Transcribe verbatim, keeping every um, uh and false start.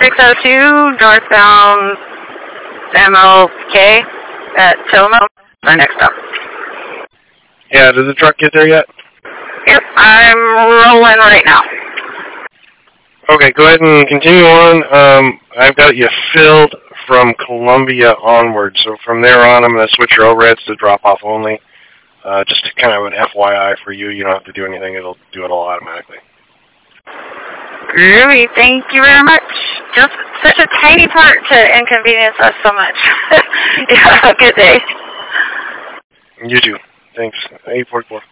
six oh two, northbound M L K at Tillamook, our next stop. Yeah, did the truck get there yet? Yep, I'm rolling right now. Okay, go ahead and continue on. Um, I've got you filled from Columbia onward, so from there on I'm going to switch your O R E Ds to drop-off only. Uh, just kind of an F Y I for you. You don't have to do anything. It'll do it all automatically. Groovy, thank you very much. Just such a tiny part to inconvenience us so much. Yeah, have a good day. You too. Thanks. eight forty-four.